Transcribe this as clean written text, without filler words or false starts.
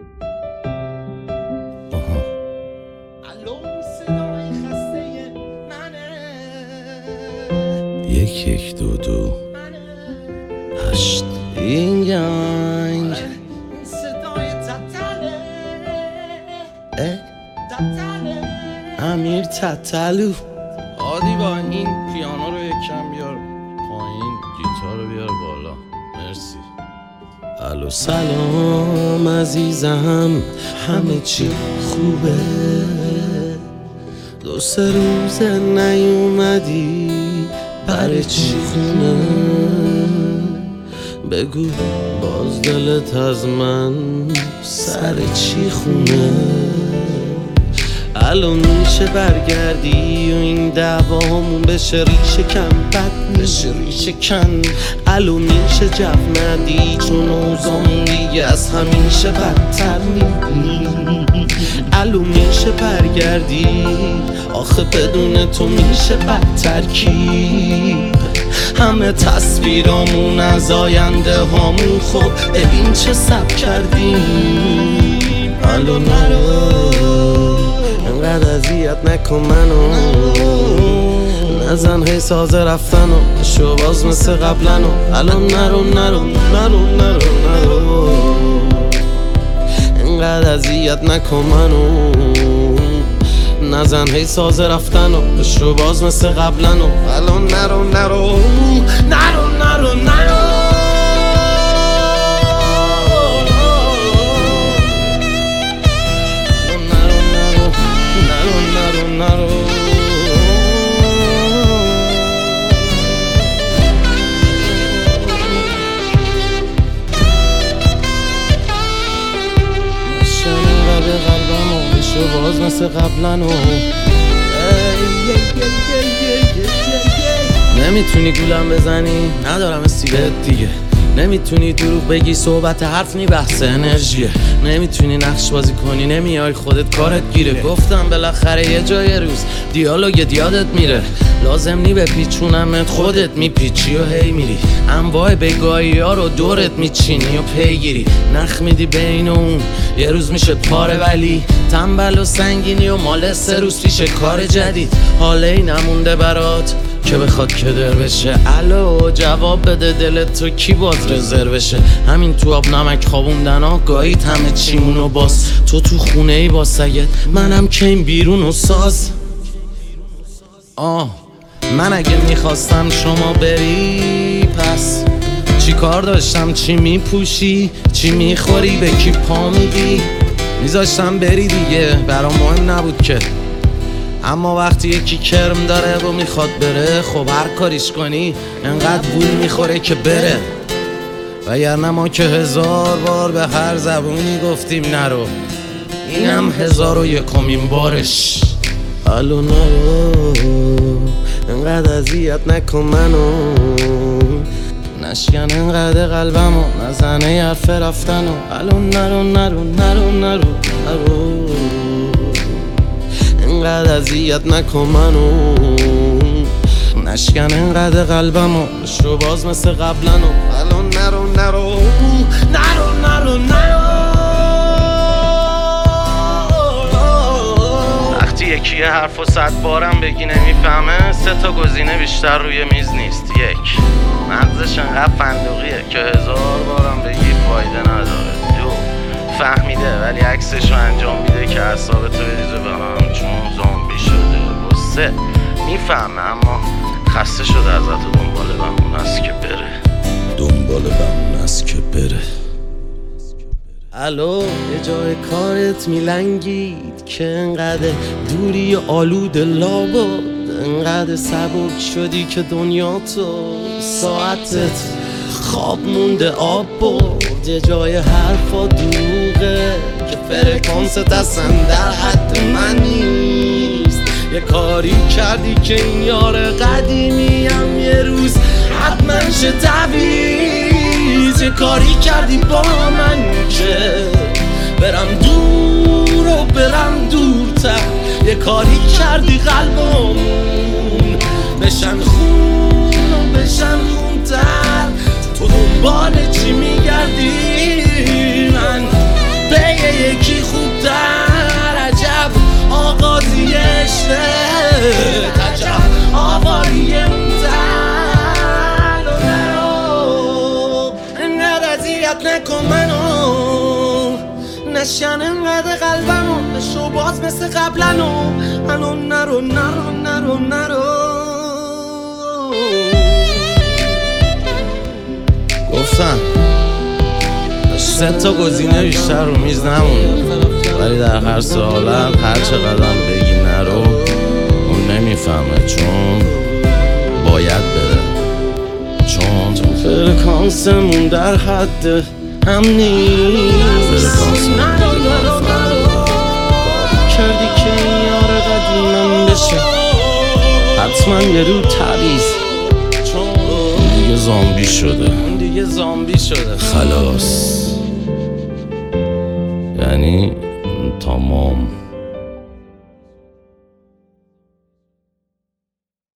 یک یک دو دو هشت این گنگ امیر تتلو عادی با این پیانو رو یکم بیار پایین، گیتار رو بیار بالا. مرسی. الو سلام عزیزم، همه چی خوبه؟ دو سه روزه نیومدی، برای چی خونه؟ بگو باز دلت از من سر چی خونه؟ الان میشه برگردی و این دعوامون بشه ریشه کن، بد بشه ریشه کن. الان میشه جو ندی چون اوضاعمون دیگه از همیشه بدتر میبینی. الان میشه برگردی، آخه بدون تو میشه بدتر کی؟ همه تصویرامون از آینده هامون، خب ببین چه سب کردیم. الان انقدر اذیت نکن منو، نزن هی سازه رفتن و شو باز مثل قبلنو. الان نرو نرو نرو نرو نرو، انقدر اذیت نکن منو، نزن هی سازه رفتن و شو باز مثل قبلنو. الان نرو نرو نرو نرو نرو. شو باز مثل قبلنو. نمیتونی گولم بزنی، ندارم استیلت دیگه. نمیتونی دروغ بگی، صحبت حرف نی بحث انرژیه. نمیتونی نقش بازی کنی، نمیای خودت کارت گیره. گفتم بالاخره یه جای روز دیالوگ یادت میره. لازم نی بپیچونمت، خودت میپیچی و هی میری. انواع بگاهی ها رو دورت میچینی و پیگیری. نخ میدی بین اون، یه روز میشه پاره ولی تنبل و سنگینی و مال 3 روز پیش کار جدید. حاله ای نمونده برات که بخواد کدر بشه. الو جواب بده، دلت تو کی باد رزرو بشه؟ همین تو آب نمک خوابوندن ها گاهید همه چیمونو باز. تو خونه ای با سگت، منم کیم بیرون و ساز. من اگه میخواستم شما بری، پس چی کار داشتم؟ چی میپوشی؟ چی میخوری؟ به کی پا میدی؟ میذاشتم بری دیگه، برام مهم نبود که. اما وقتی یکی کرم داره و میخواد بره، خب هر کاریش کنی انقدر گول میخوره که بره. وگرنه ما که 1000 بار به هر زبونی گفتیم نرو، اینم 1001مین بارش. الو نرو، انقدر اذیت نکن منو، نشکن انقدر قلبمو، نزنه حرف رفتنو. الو نرو نرو نرو نرو نرو، انقدر اذیت نکن منو، نشکن انقدر قلبمو، شو باز مثل قبلنو. الو نرو نرو نرو نرو نرو. وقتی یکی یه حرفو 100 بارم بگی نمیفهمه، 3 تا گزینه بیشتر روی میز نیست. 1 مغزش انقدر فندقیه که 1000 بارم بگی فایده نداره. 2 فهمیده ولی عکسشو انجام میده که اعصابتو بریزه به هم چون زامبی شده. و 3 میفهمه اما خسته شده ازت و دنبال بمون است که بره. دنبال بمون است که بره. الو یه جای کارت میلنگید که انقدر دوری و آلود لابد، انقدر سبک شدی که دنیا تو ساعتت خواب مونده آب برد. یه جای حرفا دروغه که فرکانست اصلا در حد من نیست. یه کاری کردی که این یار قدیمیم یه روز حتما شه تعویض. یه کاری کردی با من که برم دور و برم دورتر. یه کاری کردی قلبمون بشن خون و بشن خونتر. تو دنبال چی میگردی؟ من به اذیت نکن منو، نشن انقدر قلبمو، بشو باز مثل قبلنو. الان نرو نرو نرو نرو. گفتم 3 تا گزینه بیشتر رو میز نمونده، ولی در هر سوالت هر چقدر بگی نرو اون نمیفهمه، چون باید بره، چون فرکانسمون در حد هم نیست. کردی که این یار قدیمم بشه، حتما یه رو تبیز، چون دیگه زامبی شده، دیگه زامبی شده خلاص، یعنی تمام.